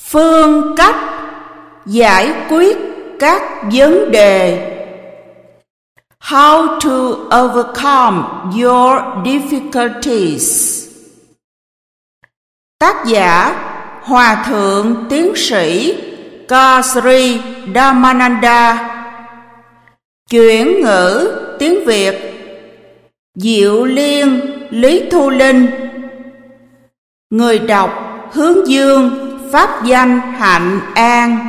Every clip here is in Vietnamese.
phương cách giải quyết các vấn đề. How to overcome your difficulties. Tác giả Hòa thượng tiến sĩ Sri Dhammananda. Chuyển ngữ tiếng Việt Diệu Liên, Lý Thu Linh. Người đọc Hướng Dương, Pháp Danh Hạnh An.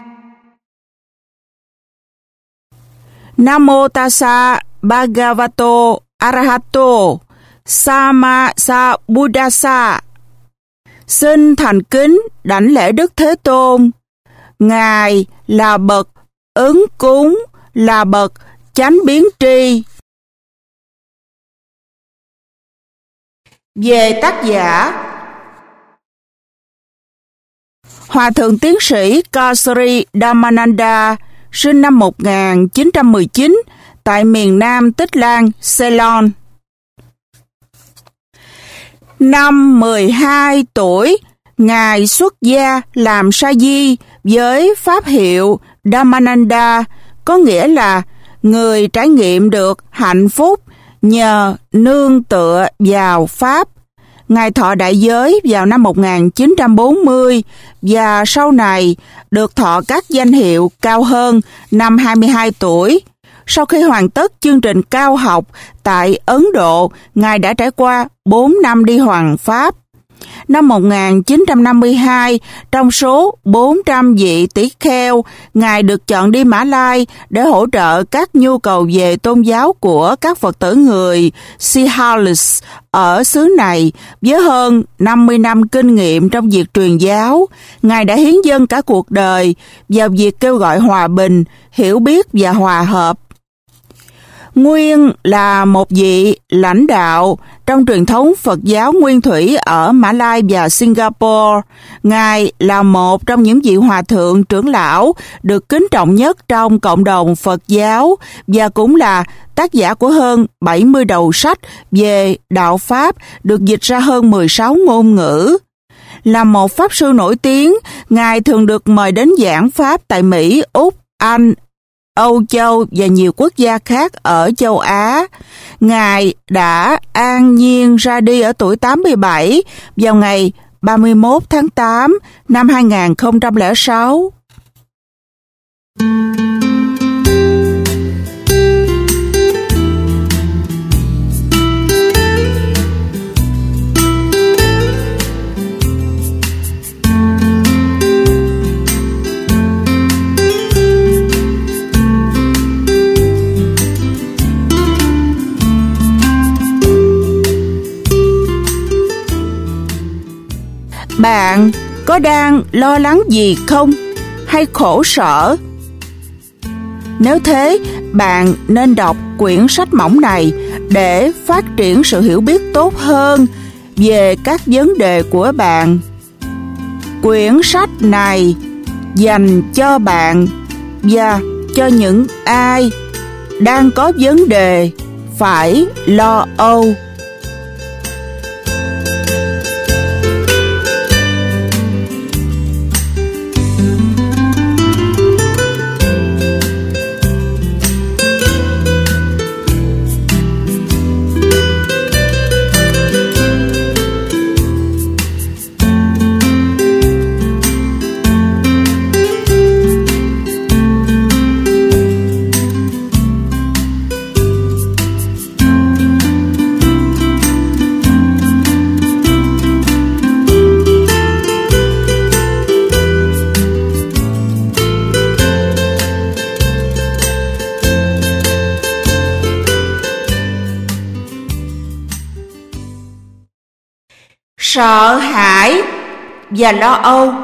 Namo tassa bhagavato arahato sammasambuddhassa. Xin thành kính đảnh lễ Đức Thế Tôn. Ngài là bậc ứng cúng, là bậc chánh biến tri. Về tác giả, Hòa thượng tiến sĩ Sri Dhammananda sinh năm 1919 tại miền Nam Tích Lan, Ceylon. Năm 12 tuổi, Ngài xuất gia làm sa di với pháp hiệu Dhammananda, có nghĩa là người trải nghiệm được hạnh phúc nhờ nương tựa vào Pháp. Ngài thọ đại giới vào năm 1940 và sau này được thọ các danh hiệu cao hơn năm 22 tuổi. Sau khi hoàn tất chương trình cao học tại Ấn Độ, Ngài đã trải qua 4 năm đi hoằng Pháp. Năm 1952, trong số 400 vị tỷ kheo, Ngài được chọn đi Mã Lai để hỗ trợ các nhu cầu về tôn giáo của các Phật tử người Sinhalese ở xứ này. Với hơn 50 năm kinh nghiệm trong việc truyền giáo, Ngài đã hiến dâng cả cuộc đời vào việc kêu gọi hòa bình, hiểu biết và hòa hợp. Nguyên là một vị lãnh đạo trong truyền thống Phật giáo nguyên thủy ở Mã Lai và Singapore. Ngài là một trong những vị hòa thượng trưởng lão được kính trọng nhất trong cộng đồng Phật giáo và cũng là tác giả của hơn 70 đầu sách về đạo Pháp được dịch ra hơn 16 ngôn ngữ. Là một pháp sư nổi tiếng, Ngài thường được mời đến giảng Pháp tại Mỹ, Úc, Anh, Âu Châu và nhiều quốc gia khác ở châu Á. Ngài đã an nhiên ra đi ở tuổi 87 vào ngày 31 tháng 8 năm 2006. Bạn có đang lo lắng gì không? Hay khổ sở? Nếu thế, bạn nên đọc quyển sách mỏng này để phát triển sự hiểu biết tốt hơn về các vấn đề của bạn. Quyển sách này dành cho bạn và cho những ai đang có vấn đề phải lo âu. Sợ hãi và lo âu.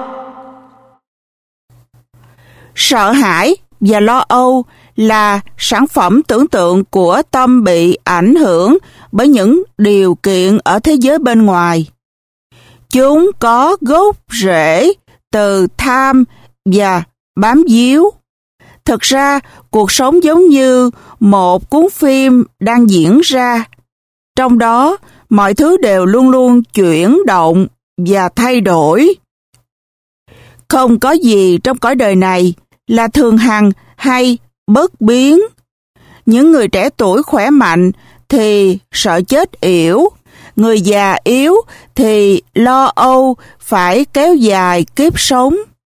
Sợ hãi và lo âu là sản phẩm tưởng tượng của tâm bị ảnh hưởng bởi những điều kiện ở thế giới bên ngoài. Chúng có gốc rễ từ tham và bám víu. Thực ra, cuộc sống giống như một cuốn phim đang diễn ra. Trong đó, mọi thứ đều luôn luôn chuyển động và thay đổi. Không có gì trong cõi đời này là thường hằng hay bất biến. Những người trẻ tuổi khỏe mạnh thì sợ chết yểu, người già yếu thì lo âu phải kéo dài kiếp sống.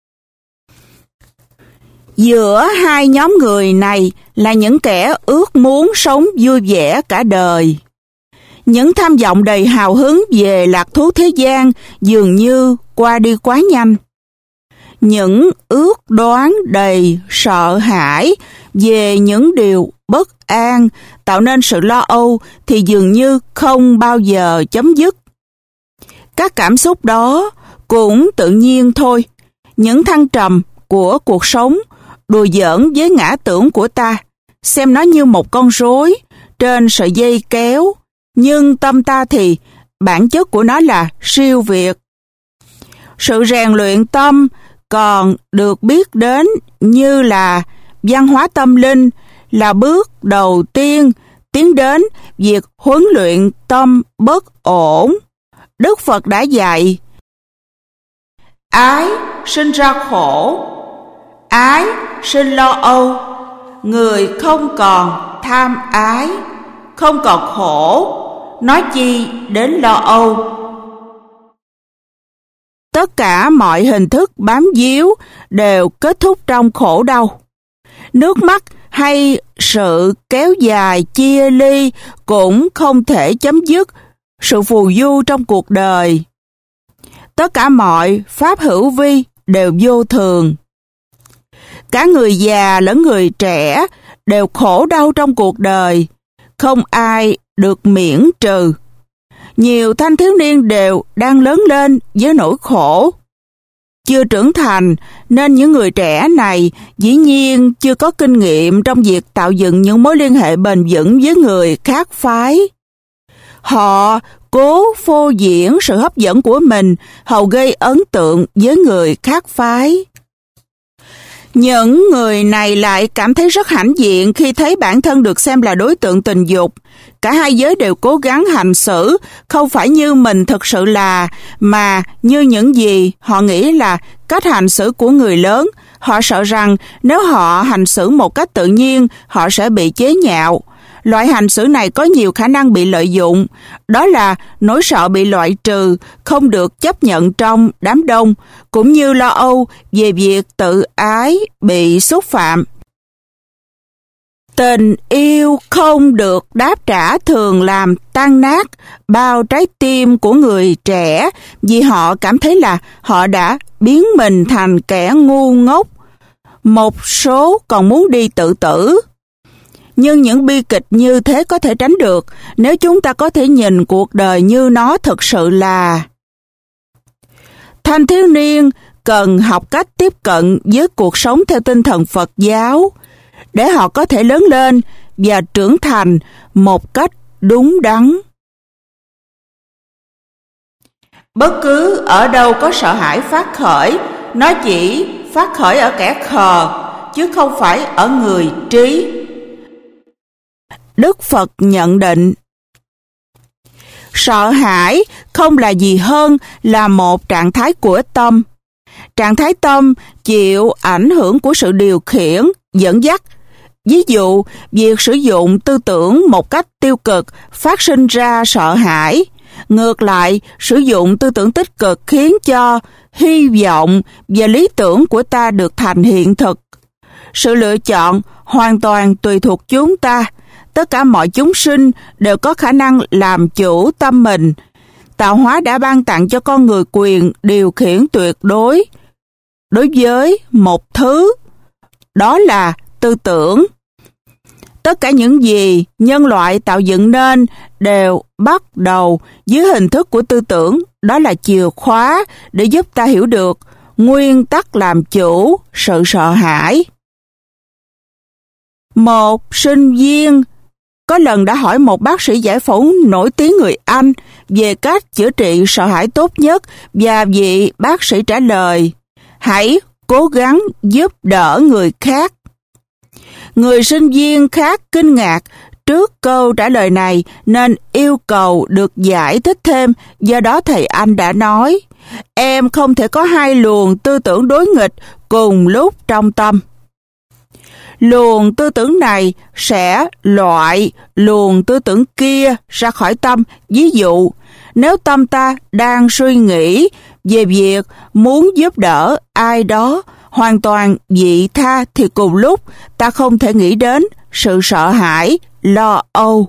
Giữa hai nhóm người này là những kẻ ước muốn sống vui vẻ cả đời. Những tham vọng đầy hào hứng về lạc thú thế gian dường như qua đi quá nhanh. Những ước đoán đầy sợ hãi về những điều bất an tạo nên sự lo âu thì dường như không bao giờ chấm dứt. Các cảm xúc đó cũng tự nhiên thôi. Những thăng trầm của cuộc sống đùa giỡn với ngã tưởng của ta, xem nó như một con rối trên sợi dây kéo, nhưng tâm ta thì bản chất của nó là siêu việt. Sự rèn luyện tâm còn được biết đến như là văn hóa tâm linh, là bước đầu tiên tiến đến việc huấn luyện tâm bất ổn. Đức Phật đã dạy: ái sinh ra khổ, ái sinh lo âu. Người không còn tham ái, không còn khổ, nói chi đến lo âu. Tất cả mọi hình thức bám víu đều kết thúc trong khổ đau. Nước mắt hay sự kéo dài chia ly cũng không thể chấm dứt sự phù du trong cuộc đời. Tất cả mọi pháp hữu vi đều vô thường. Cả người già lẫn người trẻ đều khổ đau trong cuộc đời, không ai được miễn trừ. Nhiều thanh thiếu niên đều đang lớn lên với nỗi khổ. Chưa trưởng thành nên những người trẻ này dĩ nhiên chưa có kinh nghiệm trong việc tạo dựng những mối liên hệ bền vững với người khác phái. Họ cố phô diễn sự hấp dẫn của mình hầu gây ấn tượng với người khác phái. Những người này lại cảm thấy rất hãnh diện khi thấy bản thân được xem là đối tượng tình dục. Cả hai giới đều cố gắng hành xử không phải như mình thực sự là, mà như những gì họ nghĩ là cách hành xử của người lớn. Họ sợ rằng nếu họ hành xử một cách tự nhiên, họ sẽ bị chế nhạo. Loại hành xử này có nhiều khả năng bị lợi dụng. Đó là nỗi sợ bị loại trừ, không được chấp nhận trong đám đông, cũng như lo âu về việc tự ái bị xúc phạm. Tình yêu không được đáp trả thường làm tan nát bao trái tim của người trẻ vì họ cảm thấy là họ đã biến mình thành kẻ ngu ngốc. Một số còn muốn đi tự tử. Nhưng những bi kịch như thế có thể tránh được nếu chúng ta có thể nhìn cuộc đời như nó thực sự là. Thanh thiếu niên cần học cách tiếp cận với cuộc sống theo tinh thần Phật giáo để họ có thể lớn lên và trưởng thành một cách đúng đắn. Bất cứ ở đâu có sợ hãi phát khởi, nó chỉ phát khởi ở kẻ khờ, chứ không phải ở người trí. Đức Phật nhận định, sợ hãi không là gì hơn là một trạng thái của tâm. Trạng thái tâm chịu ảnh hưởng của sự điều khiển, dẫn dắt. Ví dụ, việc sử dụng tư tưởng một cách tiêu cực phát sinh ra sợ hãi. Ngược lại, sử dụng tư tưởng tích cực khiến cho hy vọng và lý tưởng của ta được thành hiện thực. Sự lựa chọn hoàn toàn tùy thuộc chúng ta. Tất cả mọi chúng sinh đều có khả năng làm chủ tâm mình. Tạo hóa đã ban tặng cho con người quyền điều khiển tuyệt đối với một thứ, đó là tư tưởng. Tất cả những gì nhân loại tạo dựng nên đều bắt đầu dưới hình thức của tư tưởng, đó là chìa khóa để giúp ta hiểu được nguyên tắc làm chủ sự sợ hãi. Một sinh viên có lần đã hỏi một bác sĩ giải phẫu nổi tiếng người Anh về cách chữa trị sợ hãi tốt nhất, và vị bác sĩ trả lời: hãy cố gắng giúp đỡ người khác. Người sinh viên khác kinh ngạc trước câu trả lời này nên yêu cầu được giải thích thêm, do đó thầy Anh đã nói: Em không thể có hai luồng tư tưởng đối nghịch cùng lúc trong tâm. Luồng tư tưởng này sẽ loại luồng tư tưởng kia ra khỏi tâm. Ví dụ, nếu tâm ta đang suy nghĩ về việc muốn giúp đỡ ai đó hoàn toàn vị tha thì cùng lúc ta không thể nghĩ đến sự sợ hãi, lo âu.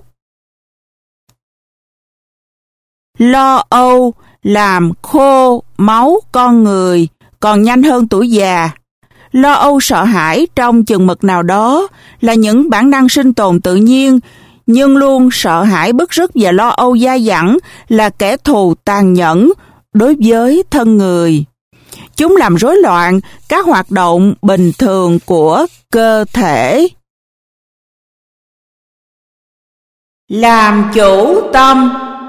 Lo âu làm khô máu con người còn nhanh hơn tuổi già. Lo âu sợ hãi trong chừng mực nào đó là những bản năng sinh tồn tự nhiên, nhưng luôn sợ hãi bứt rứt và lo âu dai dẳng là kẻ thù tàn nhẫn đối với thân người. Chúng làm rối loạn các hoạt động bình thường của cơ thể. Làm chủ tâm.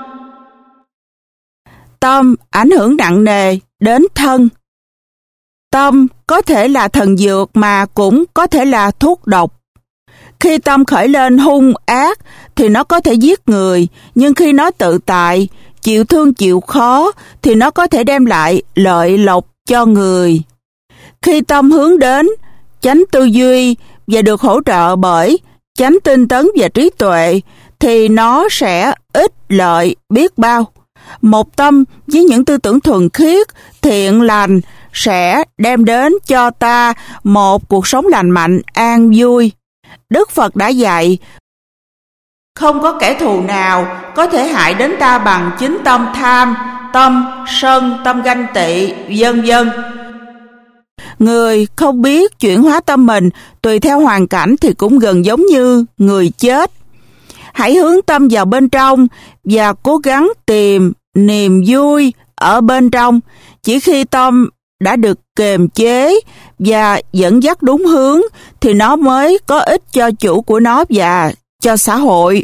Tâm ảnh hưởng nặng nề đến thân. Tâm có thể là thần dược mà cũng có thể là thuốc độc. Khi tâm khởi lên hung ác thì nó có thể giết người, nhưng khi nó tự tại, chịu thương chịu khó thì nó có thể đem lại lợi lộc cho người. Khi tâm hướng đến chánh tư duy và được hỗ trợ bởi chánh tinh tấn và trí tuệ thì nó sẽ ích lợi biết bao. Một tâm với những tư tưởng thuần khiết, thiện lành sẽ đem đến cho ta một cuộc sống lành mạnh, an vui. Đức Phật đã dạy, không có kẻ thù nào có thể hại đến ta bằng chính tâm tham, tâm sân, tâm ganh tị, vân vân. Người không biết chuyển hóa tâm mình tùy theo hoàn cảnh thì cũng gần giống như người chết. Hãy hướng tâm vào bên trong và cố gắng tìm niềm vui ở bên trong. Chỉ khi tâm đã được kiềm chế và dẫn dắt đúng hướng thì nó mới có ích cho chủ của nó và cho xã hội.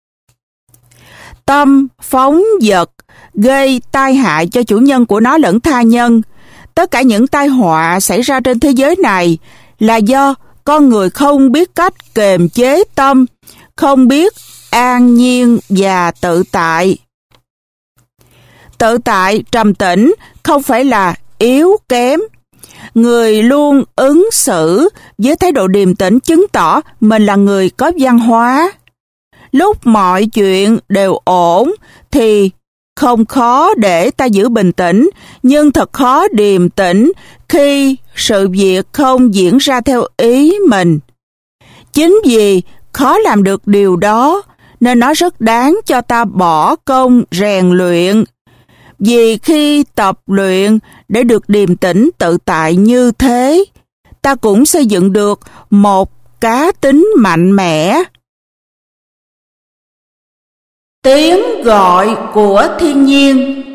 Tâm phóng dật gây tai hại cho chủ nhân của nó lẫn tha nhân. Tất cả những tai họa xảy ra trên thế giới này là do con người không biết cách kiềm chế tâm, không biết an nhiên và tự tại. Tự tại, trầm tĩnh không phải là yếu kém. Người luôn ứng xử với thái độ điềm tĩnh chứng tỏ mình là người có văn hóa. Lúc mọi chuyện đều ổn thì không khó để ta giữ bình tĩnh, nhưng thật khó điềm tĩnh khi sự việc không diễn ra theo ý mình. Chính vì khó làm được điều đó nên nó rất đáng cho ta bỏ công rèn luyện. Vì khi tập luyện để được điềm tĩnh tự tại như thế, ta cũng xây dựng được một cá tính mạnh mẽ. Tiếng gọi của thiên nhiên.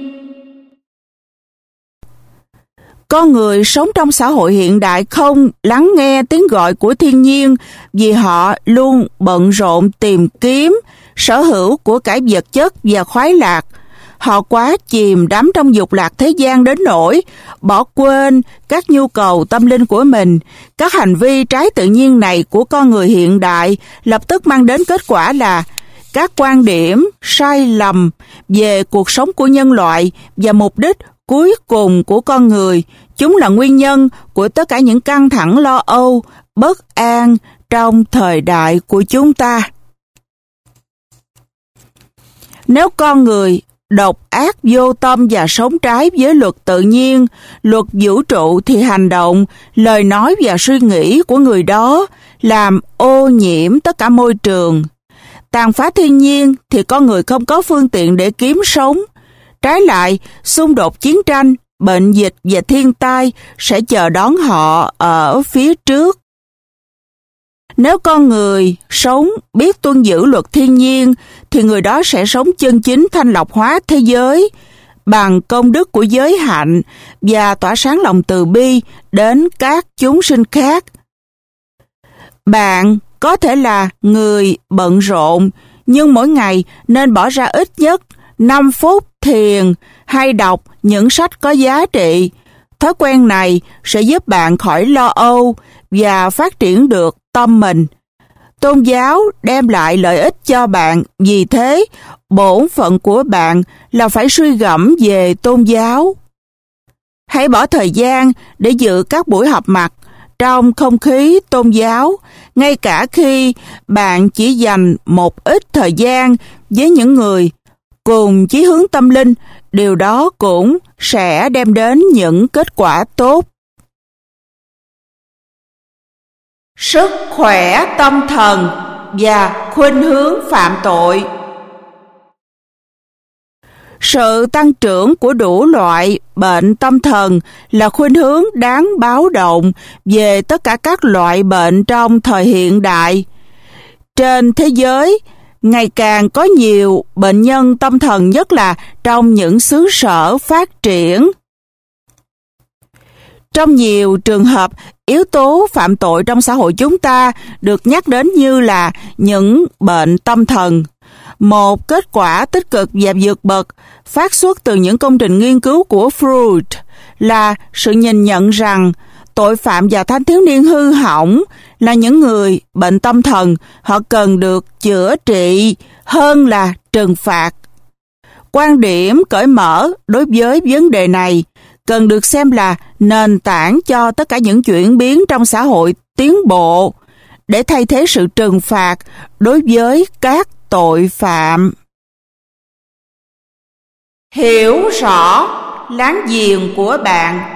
Con người sống trong xã hội hiện đại không lắng nghe tiếng gọi của thiên nhiên vì họ luôn bận rộn tìm kiếm sở hữu của cải vật chất và khoái lạc. Họ quá chìm đắm trong dục lạc thế gian đến nỗi bỏ quên các nhu cầu tâm linh của mình. Các hành vi trái tự nhiên này của con người hiện đại lập tức mang đến kết quả là các quan điểm sai lầm về cuộc sống của nhân loại và mục đích cuối cùng của con người. Chúng là nguyên nhân của tất cả những căng thẳng lo âu, bất an trong thời đại của chúng ta. Nếu con người độc ác vô tâm và sống trái với luật tự nhiên, luật vũ trụ thì hành động, lời nói và suy nghĩ của người đó làm ô nhiễm tất cả môi trường. Tàn phá thiên nhiên thì con người không có phương tiện để kiếm sống. Trái lại, xung đột, chiến tranh, bệnh dịch và thiên tai sẽ chờ đón họ ở phía trước. Nếu con người sống biết tuân giữ luật thiên nhiên thì người đó sẽ sống chân chính thanh lọc hóa thế giới bằng công đức của giới hạnh và tỏa sáng lòng từ bi đến các chúng sinh khác. Bạn có thể là người bận rộn, nhưng mỗi ngày nên bỏ ra ít nhất 5 phút thiền hay đọc những sách có giá trị. Thói quen này sẽ giúp bạn khỏi lo âu và phát triển được tâm mình. Tôn giáo đem lại lợi ích cho bạn, vì thế bổn phận của bạn là phải suy gẫm về tôn giáo. Hãy bỏ thời gian để dự các buổi họp mặt trong không khí tôn giáo, ngay cả khi bạn chỉ dành một ít thời gian với những người cùng chí hướng tâm linh, điều đó cũng sẽ đem đến những kết quả tốt. Sức khỏe tâm thần và khuynh hướng phạm tội. Sự tăng trưởng của đủ loại bệnh tâm thần là khuynh hướng đáng báo động về tất cả các loại bệnh trong thời hiện đại. Trên thế giới, ngày càng có nhiều bệnh nhân tâm thần, nhất là trong những xứ sở phát triển. Trong nhiều trường hợp, yếu tố phạm tội trong xã hội chúng ta được nhắc đến như là những bệnh tâm thần. Một kết quả tích cực và vượt bậc phát xuất từ những công trình nghiên cứu của Freud là sự nhìn nhận rằng tội phạm và thanh thiếu niên hư hỏng là những người bệnh tâm thần, họ cần được chữa trị hơn là trừng phạt. Quan điểm cởi mở đối với vấn đề này cần được xem là nền tảng cho tất cả những chuyển biến trong xã hội tiến bộ để thay thế sự trừng phạt đối với các tội phạm. Hiểu rõ láng giềng của bạn.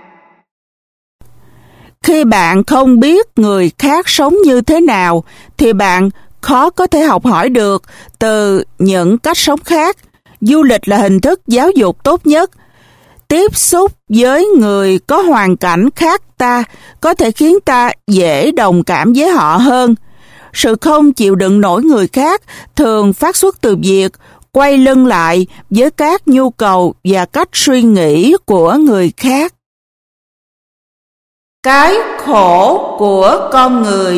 Khi bạn không biết người khác sống như thế nào, thì bạn khó có thể học hỏi được từ những cách sống khác. Du lịch là hình thức giáo dục tốt nhất. Tiếp xúc với người có hoàn cảnh khác ta có thể khiến ta dễ đồng cảm với họ hơn. Sự không chịu đựng nổi người khác thường phát xuất từ việc quay lưng lại với các nhu cầu và cách suy nghĩ của người khác. Cái khổ của con người.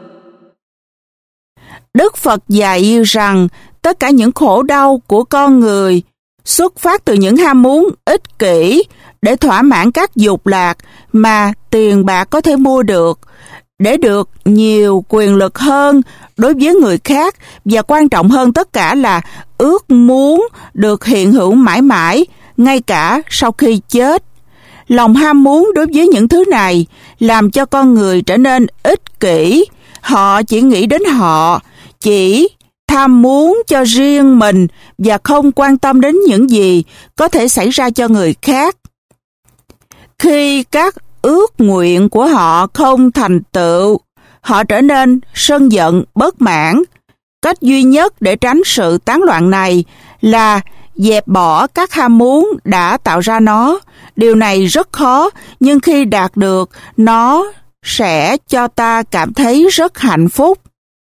Đức Phật dạy rằng tất cả những khổ đau của con người xuất phát từ những ham muốn ích kỷ để thỏa mãn các dục lạc mà tiền bạc có thể mua được, để được nhiều quyền lực hơn đối với người khác, và quan trọng hơn tất cả là ước muốn được hiện hữu mãi mãi, ngay cả sau khi chết. Lòng ham muốn đối với những thứ này làm cho con người trở nên ích kỷ. Họ chỉ nghĩ đến họ, chỉ tham muốn cho riêng mình và không quan tâm đến những gì có thể xảy ra cho người khác. Khi các ước nguyện của họ không thành tựu, họ trở nên sân giận, bất mãn. Cách duy nhất để tránh sự tán loạn này là dẹp bỏ các ham muốn đã tạo ra nó. Điều này rất khó, nhưng khi đạt được, nó sẽ cho ta cảm thấy rất hạnh phúc.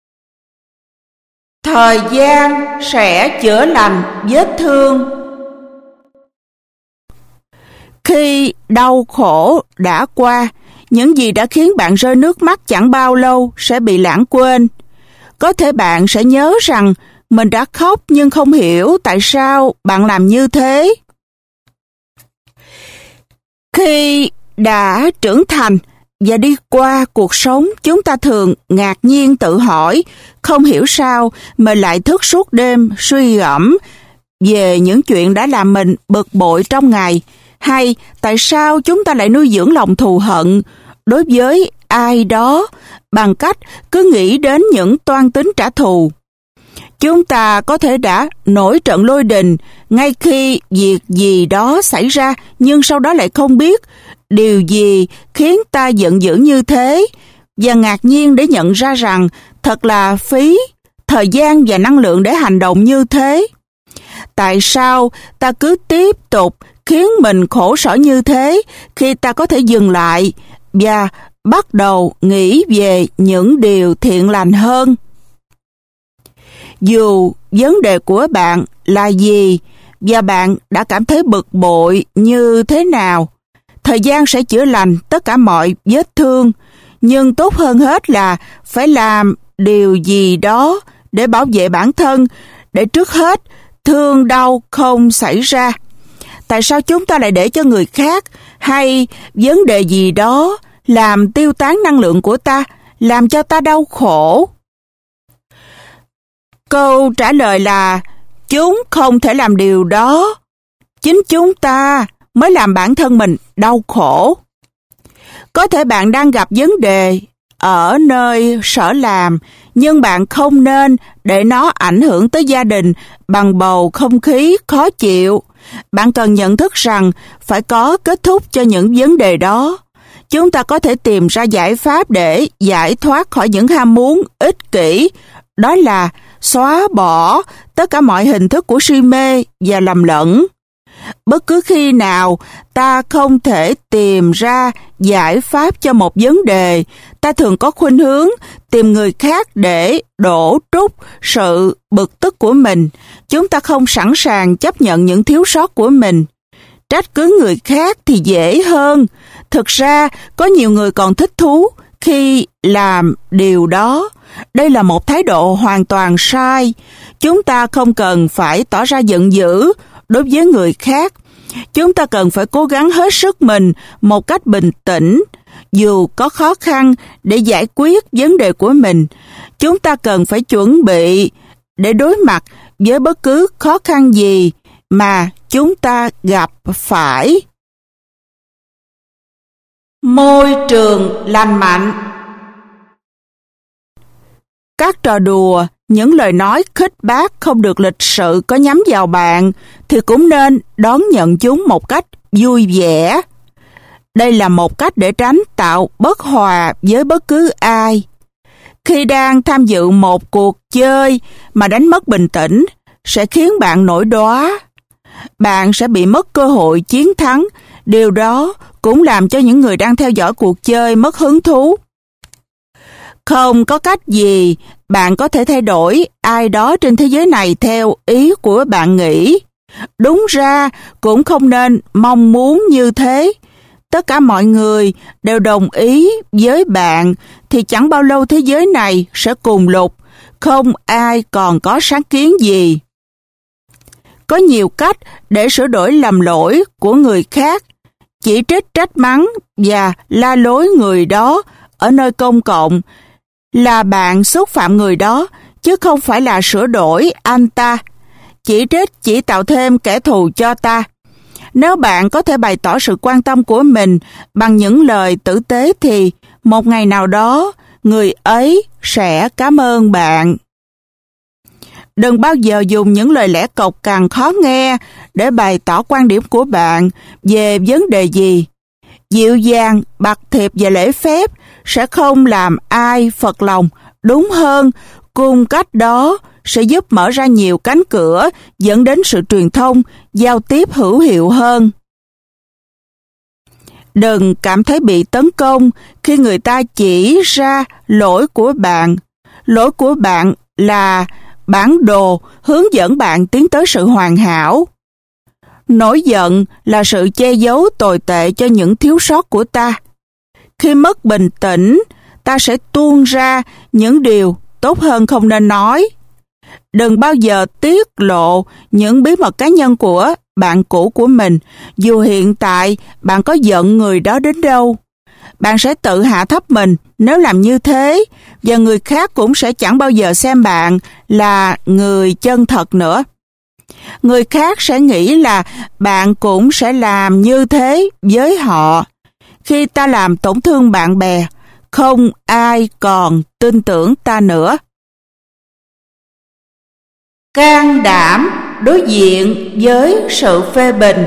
Thời gian sẽ chữa lành vết thương. Khi đau khổ đã qua, những gì đã khiến bạn rơi nước mắt chẳng bao lâu sẽ bị lãng quên. Có thể bạn sẽ nhớ rằng mình đã khóc nhưng không hiểu tại sao bạn làm như thế. Khi đã trưởng thành và đi qua cuộc sống, chúng ta thường ngạc nhiên tự hỏi không hiểu sao mình lại thức suốt đêm suy gẫm về những chuyện đã làm mình bực bội trong ngày, hay tại sao chúng ta lại nuôi dưỡng lòng thù hận đối với ai đó bằng cách cứ nghĩ đến những toan tính trả thù. Chúng ta có thể đã nổi trận lôi đình ngay khi việc gì đó xảy ra, nhưng sau đó lại không biết điều gì khiến ta giận dữ như thế, và ngạc nhiên để nhận ra rằng thật là phí thời gian và năng lượng để hành động như thế. Tại sao ta cứ tiếp tục khiến mình khổ sở như thế khi ta có thể dừng lại và bắt đầu nghĩ về những điều thiện lành hơn? Dù vấn đề của bạn là gì và bạn đã cảm thấy bực bội như thế nào, thời gian sẽ chữa lành tất cả mọi vết thương, nhưng tốt hơn hết là phải làm điều gì đó để bảo vệ bản thân, để trước hết thương đau không xảy ra. Tại sao chúng ta lại để cho người khác hay vấn đề gì đó làm tiêu tán năng lượng của ta, làm cho ta đau khổ? Câu trả lời là chúng không thể làm điều đó. Chính chúng ta mới làm bản thân mình đau khổ. Có thể bạn đang gặp vấn đề ở nơi sở làm, nhưng bạn không nên để nó ảnh hưởng tới gia đình bằng bầu không khí khó chịu. Bạn cần nhận thức rằng phải có kết thúc cho những vấn đề đó. Chúng ta có thể tìm ra giải pháp để giải thoát khỏi những ham muốn ích kỷ, đó là xóa bỏ tất cả mọi hình thức của si mê và lầm lẫn. Bất cứ khi nào ta không thể tìm ra giải pháp cho một vấn đề, ta thường có khuynh hướng tìm người khác để đổ trút sự bực tức của mình. Chúng ta không sẵn sàng chấp nhận những thiếu sót của mình. Trách cứ người khác thì dễ hơn. Thực ra, có nhiều người còn thích thú khi làm điều đó. Đây là một thái độ hoàn toàn sai. Chúng ta không cần phải tỏ ra giận dữ đối với người khác. Chúng ta cần phải cố gắng hết sức mình một cách bình tĩnh, dù có khó khăn để giải quyết vấn đề của mình. Chúng ta cần phải chuẩn bị để đối mặt với bất cứ khó khăn gì mà chúng ta gặp phải. Môi trường lành mạnh. Các trò đùa, những lời nói khích bác không được lịch sự có nhắm vào bạn thì cũng nên đón nhận chúng một cách vui vẻ. Đây là một cách để tránh tạo bất hòa với bất cứ ai. Khi đang tham dự một cuộc chơi mà đánh mất bình tĩnh sẽ khiến bạn nổi đoá. Bạn sẽ bị mất cơ hội chiến thắng. Điều đó cũng làm cho những người đang theo dõi cuộc chơi mất hứng thú. Không có cách gì bạn có thể thay đổi ai đó trên thế giới này theo ý của bạn nghĩ. Đúng ra cũng không nên mong muốn như thế. Tất cả mọi người đều đồng ý với bạn thì chẳng bao lâu thế giới này sẽ cùng lục, không ai còn có sáng kiến gì. Có nhiều cách để sửa đổi lầm lỗi của người khác. Chỉ trích, trách mắng và la lối người đó ở nơi công cộng là bạn xúc phạm người đó, chứ không phải là sửa đổi anh ta. Chỉ trích chỉ tạo thêm kẻ thù cho ta. Nếu bạn có thể bày tỏ sự quan tâm của mình bằng những lời tử tế thì một ngày nào đó người ấy sẽ cảm ơn bạn. Đừng bao giờ dùng những lời lẽ cộc cằn khó nghe để bày tỏ quan điểm của bạn về vấn đề gì. Dịu dàng, bạc thiệp và lễ phép sẽ không làm ai phật lòng. Đúng hơn, cung cách đó sẽ giúp mở ra nhiều cánh cửa dẫn đến sự truyền thông, giao tiếp hữu hiệu hơn. Đừng cảm thấy bị tấn công khi người ta chỉ ra lỗi của bạn. Lỗi của bạn là bản đồ hướng dẫn bạn tiến tới sự hoàn hảo. Nổi giận là sự che giấu tồi tệ cho những thiếu sót của ta. Khi mất bình tĩnh, ta sẽ tuôn ra những điều tốt hơn không nên nói. Đừng bao giờ tiết lộ những bí mật cá nhân của bạn cũ của mình, dù hiện tại bạn có giận người đó đến đâu. Bạn sẽ tự hạ thấp mình nếu làm như thế, và người khác cũng sẽ chẳng bao giờ xem bạn là người chân thật nữa. Người khác sẽ nghĩ là bạn cũng sẽ làm như thế với họ. Khi ta làm tổn thương bạn bè, không ai còn tin tưởng ta nữa. Can đảm đối diện với sự phê bình.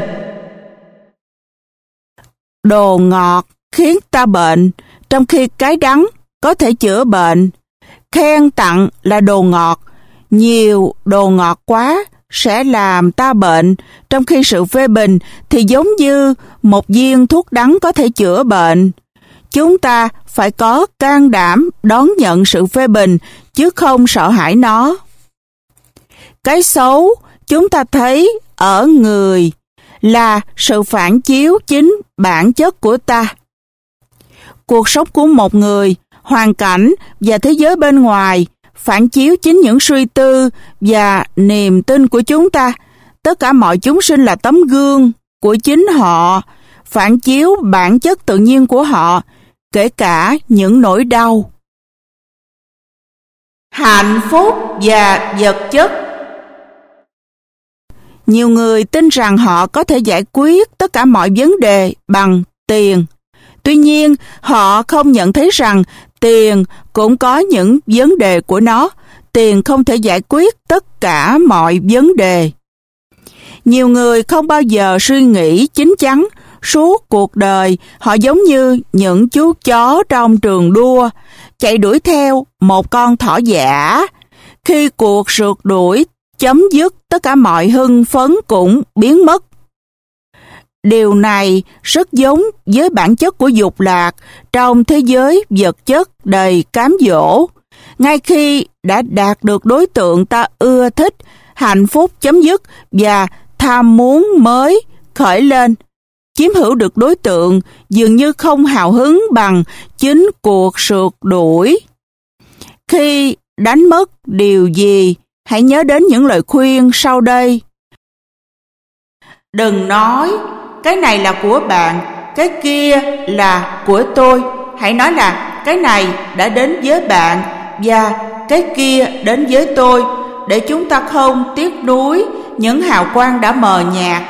Đồ ngọt khiến ta bệnh, trong khi cái đắng có thể chữa bệnh. Khen tặng là đồ ngọt, nhiều đồ ngọt quá sẽ làm ta bệnh, trong khi sự phê bình thì giống như một viên thuốc đắng có thể chữa bệnh. Chúng ta phải có can đảm đón nhận sự phê bình, chứ không sợ hãi nó. Cái xấu chúng ta thấy ở người là sự phản chiếu chính bản chất của ta. Cuộc sống của một người, hoàn cảnh và thế giới bên ngoài phản chiếu chính những suy tư và niềm tin của chúng ta. Tất cả mọi chúng sinh là tấm gương của chính họ, phản chiếu bản chất tự nhiên của họ, kể cả những nỗi đau. Hạnh phúc và vật chất. Nhiều người tin rằng họ có thể giải quyết tất cả mọi vấn đề bằng tiền. Tuy nhiên, họ không nhận thấy rằng tiền cũng có những vấn đề của nó. Tiền không thể giải quyết tất cả mọi vấn đề. Nhiều người không bao giờ suy nghĩ chín chắn. Suốt cuộc đời, họ giống như những chú chó trong trường đua, chạy đuổi theo một con thỏ dã. Khi cuộc rượt đuổi chấm dứt, tất cả mọi hưng phấn cũng biến mất. Điều này rất giống với bản chất của dục lạc trong thế giới vật chất đầy cám dỗ. Ngay khi đã đạt được đối tượng ta ưa thích, hạnh phúc chấm dứt và tham muốn mới khởi lên. Chiếm hữu được đối tượng dường như không hào hứng bằng chính cuộc rượt đuổi. Khi đánh mất điều gì, hãy nhớ đến những lời khuyên sau đây. Đừng nói, cái này là của bạn, cái kia là của tôi. Hãy nói là cái này đã đến với bạn và cái kia đến với tôi, để chúng ta không tiếc nuối những hào quang đã mờ nhạt.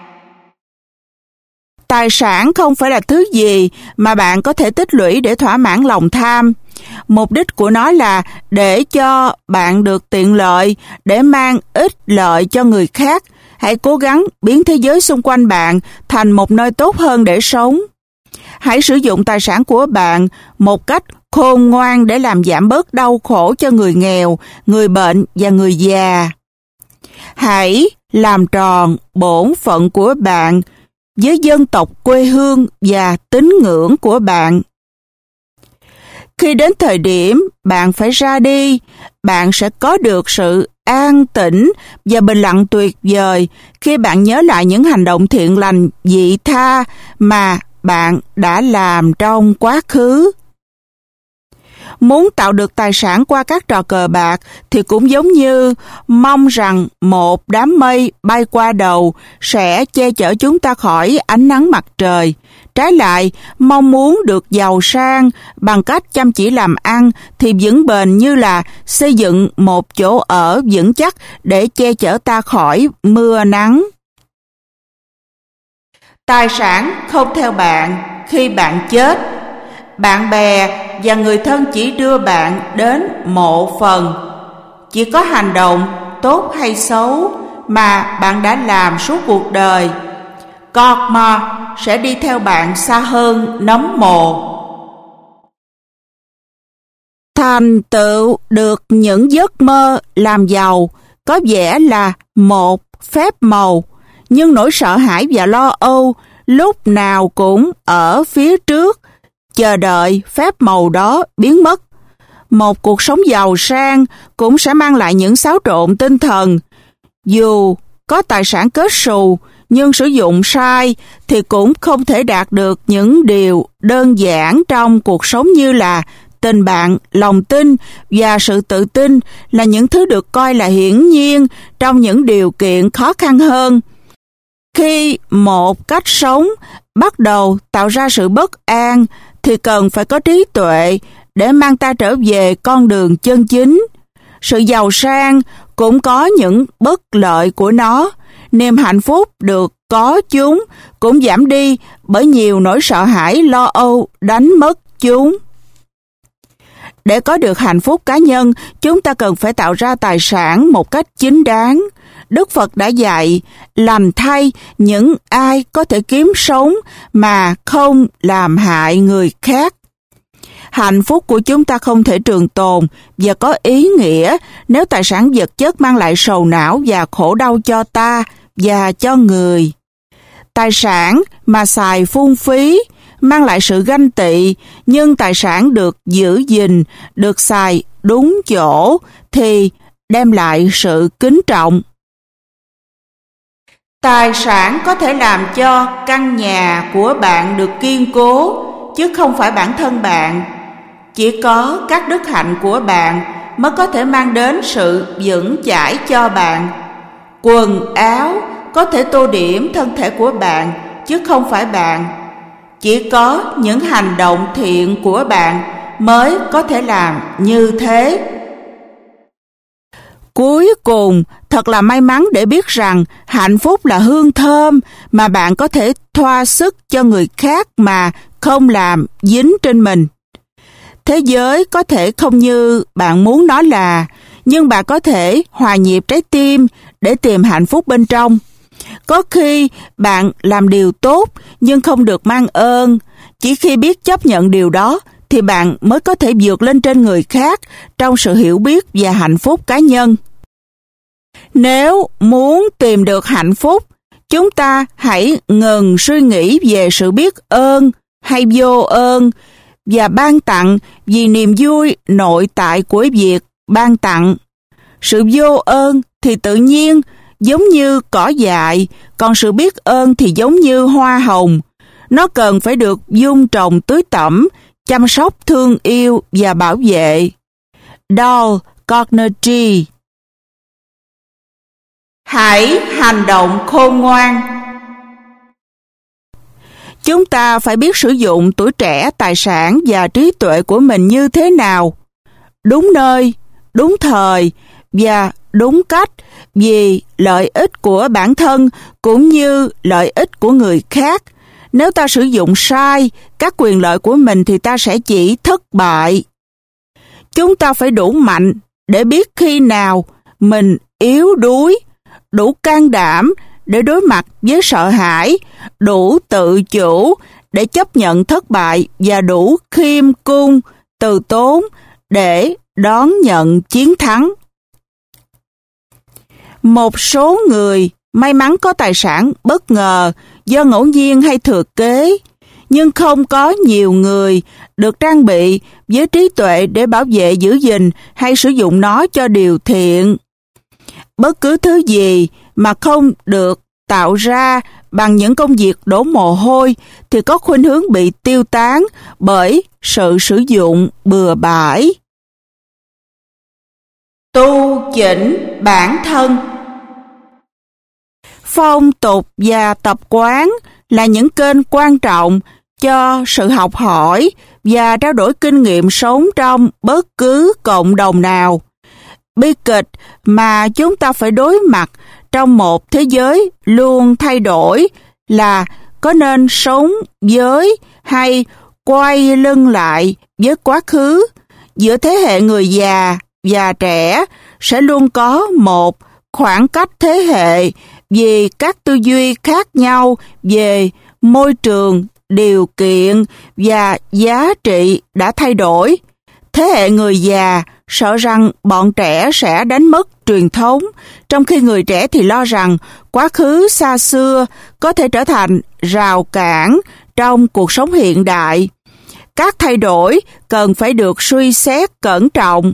Tài sản không phải là thứ gì mà bạn có thể tích lũy để thỏa mãn lòng tham. Mục đích của nó là để cho bạn được tiện lợi, để mang ích lợi cho người khác. Hãy cố gắng biến thế giới xung quanh bạn thành một nơi tốt hơn để sống. Hãy sử dụng tài sản của bạn một cách khôn ngoan để làm giảm bớt đau khổ cho người nghèo, người bệnh và người già. Hãy làm tròn bổn phận của bạn với dân tộc quê hương và tín ngưỡng của bạn. Khi đến thời điểm bạn phải ra đi, bạn sẽ có được sự an tĩnh và bình lặng tuyệt vời khi bạn nhớ lại những hành động thiện lành vị tha mà bạn đã làm trong quá khứ. Muốn tạo được tài sản qua các trò cờ bạc thì cũng giống như mong rằng một đám mây bay qua đầu sẽ che chở chúng ta khỏi ánh nắng mặt trời. Trái lại, mong muốn được giàu sang bằng cách chăm chỉ làm ăn thì vững bền như là xây dựng một chỗ ở vững chắc để che chở ta khỏi mưa nắng. Tài sản không theo bạn khi bạn chết. Bạn bè và người thân chỉ đưa bạn đến mộ phần. Chỉ có hành động tốt hay xấu mà bạn đã làm suốt cuộc đời, karma sẽ đi theo bạn xa hơn nấm mồ. Thành tựu được những giấc mơ làm giàu có vẻ là một phép màu, nhưng nỗi sợ hãi và lo âu lúc nào cũng ở phía trước, chờ đợi phép màu đó biến mất. Một cuộc sống giàu sang cũng sẽ mang lại những xáo trộn tinh thần. Dù có tài sản kết xù, nhưng sử dụng sai thì cũng không thể đạt được những điều đơn giản trong cuộc sống như là tình bạn, lòng tin và sự tự tin là những thứ được coi là hiển nhiên trong những điều kiện khó khăn hơn. Khi một cách sống bắt đầu tạo ra sự bất an thì cần phải có trí tuệ để mang ta trở về con đường chân chính. Sự giàu sang cũng có những bất lợi của nó. Niềm hạnh phúc được có chúng cũng giảm đi bởi nhiều nỗi sợ hãi lo âu đánh mất chúng. Để có được hạnh phúc cá nhân, chúng ta cần phải tạo ra tài sản một cách chính đáng. Đức Phật đã dạy, lành thay những ai có thể kiếm sống mà không làm hại người khác. Hạnh phúc của chúng ta không thể trường tồn và có ý nghĩa nếu tài sản vật chất mang lại sầu não và khổ đau cho ta và cho người. Tài sản mà xài phung phí mang lại sự ganh tị, nhưng tài sản được giữ gìn, được xài đúng chỗ thì đem lại sự kính trọng. Tài sản có thể làm cho căn nhà của bạn được kiên cố, chứ không phải bản thân bạn. Chỉ có các đức hạnh của bạn mới có thể mang đến sự vững chãi cho bạn. Quần áo có thể tô điểm thân thể của bạn, chứ không phải bạn. Chỉ có những hành động thiện của bạn mới có thể làm như thế. Cuối cùng, thật là may mắn để biết rằng hạnh phúc là hương thơm mà bạn có thể thoa sức cho người khác mà không làm dính trên mình. Thế giới có thể không như bạn muốn nó là, nhưng bạn có thể hòa nhịp trái tim để tìm hạnh phúc bên trong. Có khi bạn làm điều tốt nhưng không được mang ơn. Chỉ khi biết chấp nhận điều đó thì bạn mới có thể vượt lên trên người khác trong sự hiểu biết và hạnh phúc cá nhân. Nếu muốn tìm được hạnh phúc, chúng ta hãy ngừng suy nghĩ về sự biết ơn hay vô ơn và ban tặng vì niềm vui nội tại của việc ban tặng. Sự vô ơn thì tự nhiên giống như cỏ dại, còn sự biết ơn thì giống như hoa hồng. Nó cần phải được vun trồng tưới tẩm, chăm sóc thương yêu và bảo vệ. Dale Carnegie. Hãy hành động khôn ngoan. Chúng ta phải biết sử dụng tuổi trẻ, tài sản và trí tuệ của mình như thế nào. Đúng nơi, đúng thời và đúng cách vì lợi ích của bản thân cũng như lợi ích của người khác. Nếu ta sử dụng sai các quyền lợi của mình thì ta sẽ chỉ thất bại. Chúng ta phải đủ mạnh để biết khi nào mình yếu đuối, đủ can đảm để đối mặt với sợ hãi, đủ tự chủ để chấp nhận thất bại và đủ khiêm cung, từ tốn để đón nhận chiến thắng. Một số người may mắn có tài sản bất ngờ do ngẫu nhiên hay thừa kế, nhưng không có nhiều người được trang bị với trí tuệ để bảo vệ, giữ gìn hay sử dụng nó cho điều thiện. Bất cứ thứ gì mà không được tạo ra bằng những công việc đổ mồ hôi thì có khuynh hướng bị tiêu tán bởi sự sử dụng bừa bãi. Tu chỉnh bản thân. Phong tục và tập quán là những kênh quan trọng cho sự học hỏi và trao đổi kinh nghiệm sống trong bất cứ cộng đồng nào. Bi kịch mà chúng ta phải đối mặt trong một thế giới luôn thay đổi là có nên sống với hay quay lưng lại với quá khứ. Giữa thế hệ người già và trẻ sẽ luôn có một khoảng cách thế hệ vì các tư duy khác nhau về môi trường, điều kiện và giá trị đã thay đổi. Thế hệ người già sợ rằng bọn trẻ sẽ đánh mất truyền thống, trong khi người trẻ thì lo rằng quá khứ xa xưa có thể trở thành rào cản trong cuộc sống hiện đại. Các thay đổi cần phải được suy xét cẩn trọng.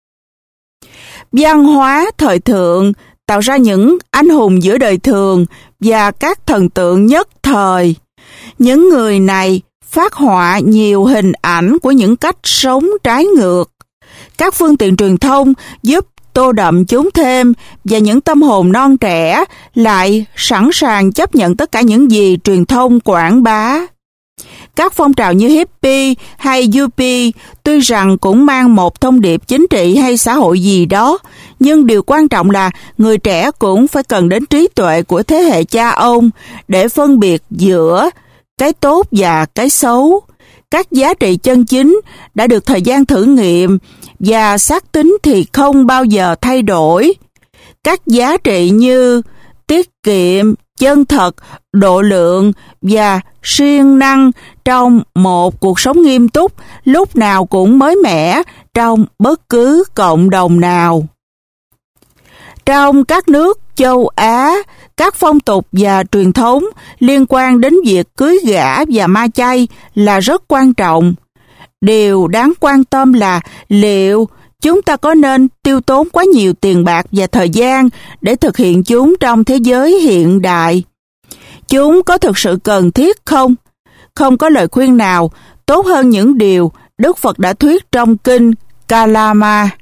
Văn hóa thời thượng tạo ra những anh hùng giữa đời thường và các thần tượng nhất thời. Những người này phát họa nhiều hình ảnh của những cách sống trái ngược. Các phương tiện truyền thông giúp tô đậm chúng thêm và những tâm hồn non trẻ lại sẵn sàng chấp nhận tất cả những gì truyền thông quảng bá. Các phong trào như hippie hay yuppie tuy rằng cũng mang một thông điệp chính trị hay xã hội gì đó, nhưng điều quan trọng là người trẻ cũng phải cần đến trí tuệ của thế hệ cha ông để phân biệt giữa cái tốt và cái xấu. Các giá trị chân chính đã được thời gian thử nghiệm và xác tín thì không bao giờ thay đổi. Các giá trị như tiết kiệm, chân thật, độ lượng và siêng năng trong một cuộc sống nghiêm túc lúc nào cũng mới mẻ trong bất cứ cộng đồng nào. Trong các nước châu Á, các phong tục và truyền thống liên quan đến việc cưới gả và ma chay là rất quan trọng. Điều đáng quan tâm là liệu chúng ta có nên tiêu tốn quá nhiều tiền bạc và thời gian để thực hiện chúng trong thế giới hiện đại. Chúng có thực sự cần thiết không? Không có lời khuyên nào tốt hơn những điều Đức Phật đã thuyết trong kinh Kalama.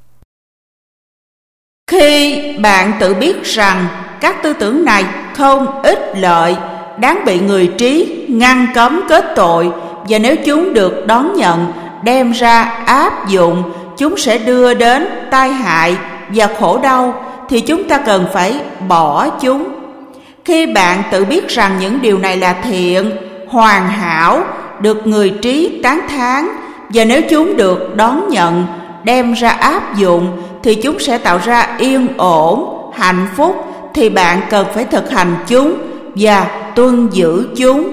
Khi bạn tự biết rằng các tư tưởng này không ích lợi, đáng bị người trí ngăn cấm kết tội, và nếu chúng được đón nhận, đem ra áp dụng, chúng sẽ đưa đến tai hại và khổ đau, thì chúng ta cần phải bỏ chúng. Khi bạn tự biết rằng những điều này là thiện, hoàn hảo, được người trí tán thán, và nếu chúng được đón nhận, đem ra áp dụng, thì chúng sẽ tạo ra yên ổn, hạnh phúc, thì bạn cần phải thực hành chúng và tuân giữ chúng.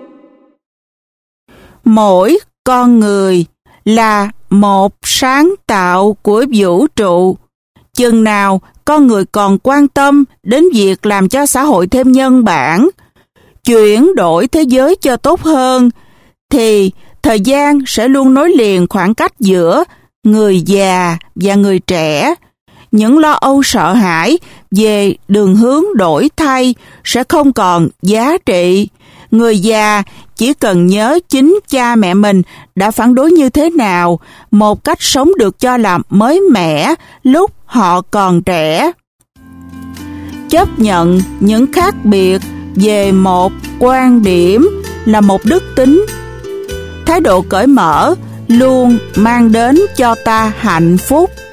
Mỗi con người là một sáng tạo của vũ trụ. Chừng nào con người còn quan tâm đến việc làm cho xã hội thêm nhân bản, chuyển đổi thế giới cho tốt hơn, thì thời gian sẽ luôn nối liền khoảng cách giữa người già và người trẻ. Những lo âu sợ hãi về đường hướng đổi thay sẽ không còn giá trị. Người già chỉ cần nhớ chính cha mẹ mình đã phản đối như thế nào, một cách sống được cho là mới mẻ lúc họ còn trẻ. Chấp nhận những khác biệt về một quan điểm là một đức tính. Thái độ cởi mở luôn mang đến cho ta hạnh phúc.